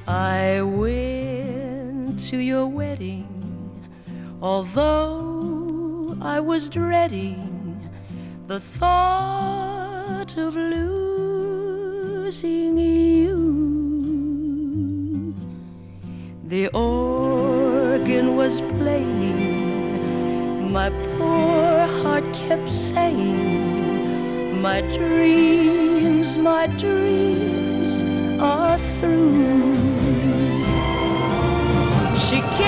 I went to your wedding, although I was dreading the thought of losing you. The organ was playing, my poor heart kept saying, my dreams are through. She